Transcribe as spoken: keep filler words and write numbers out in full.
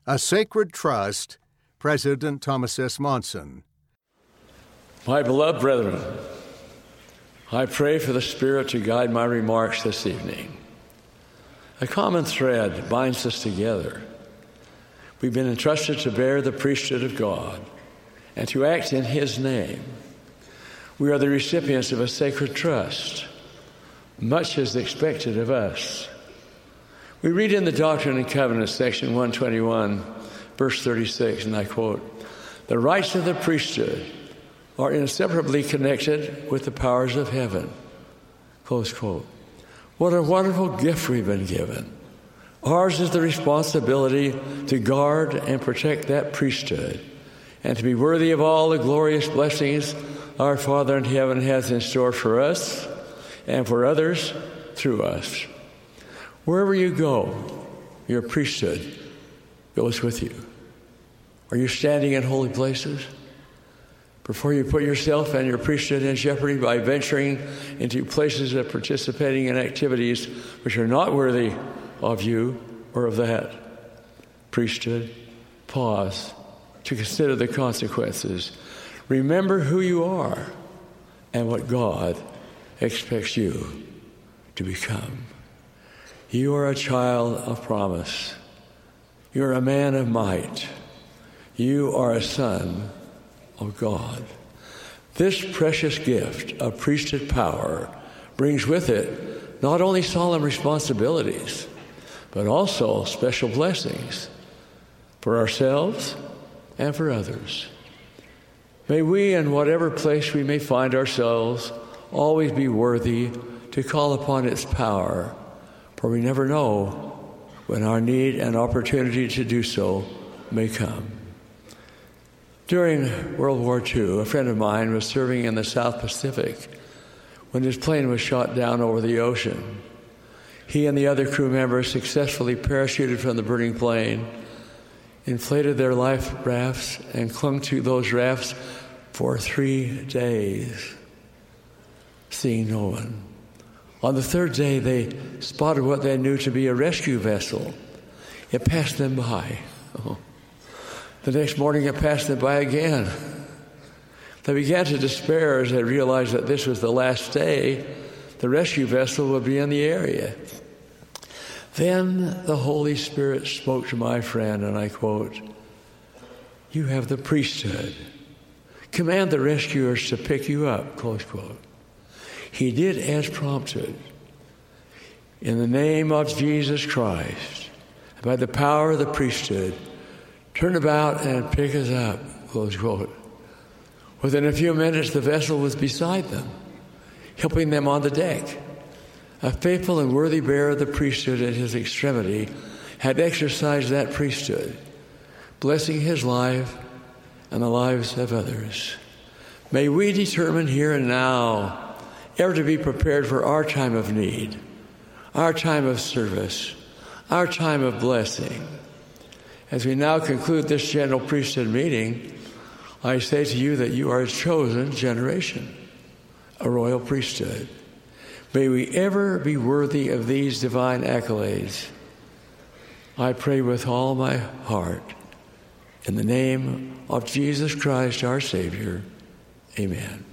A Sacred Trust, President Thomas S. Monson. My beloved brethren, I pray for the Spirit to guide my remarks this evening. A common thread binds us together. We've been entrusted to bear the priesthood of God and to act in His name. We are the recipients of a sacred trust. Much is expected of us. We read in the Doctrine and Covenants, section one twenty-one, verse thirty-six, and I quote, "The rights of the priesthood are inseparably connected with the powers of heaven." Close quote. What a wonderful gift we've been given. Ours is the responsibility to guard and protect that priesthood and to be worthy of all the glorious blessings our Father in heaven has in store for us and for others through us. Wherever you go, your priesthood goes with you. Are you standing in holy places? Before you put yourself and your priesthood in jeopardy by venturing into places of participating in activities which are not worthy of you or of that priesthood, pause to consider the consequences. Remember who you are and what God expects you to become. You are a child of promise. You are a man of might. You are a son of God. This precious gift of priesthood power brings with it not only solemn responsibilities, but also special blessings for ourselves and for others. May we, in whatever place we may find ourselves, always be worthy to call upon its power, for we never know when our need and opportunity to do so may come. During World War Two, a friend of mine was serving in the South Pacific when his plane was shot down over the ocean. He and the other crew members successfully parachuted from the burning plane, inflated their life rafts, and clung to those rafts for three days, seeing no one. On the third day, they spotted what they knew to be a rescue vessel. It passed them by. Oh. The next morning, it passed them by again. They began to despair as they realized that this was the last day the rescue vessel would be in the area. Then the Holy Spirit spoke to my friend, and I quote, "You have the priesthood. Command the rescuers to pick you up," close quote. He did as prompted. In the name of Jesus Christ, by the power of the priesthood, turn about and pick us up, close quote. Within a few minutes, the vessel was beside them, helping them on the deck. A faithful and worthy bearer of the priesthood at his extremity had exercised that priesthood, blessing his life and the lives of others. May we determine here and now ever to be prepared for our time of need, our time of service, our time of blessing. As we now conclude this general priesthood meeting, I say to you that you are a chosen generation, a royal priesthood. May we ever be worthy of these divine accolades. I pray with all my heart, in the name of Jesus Christ, our Savior. Amen.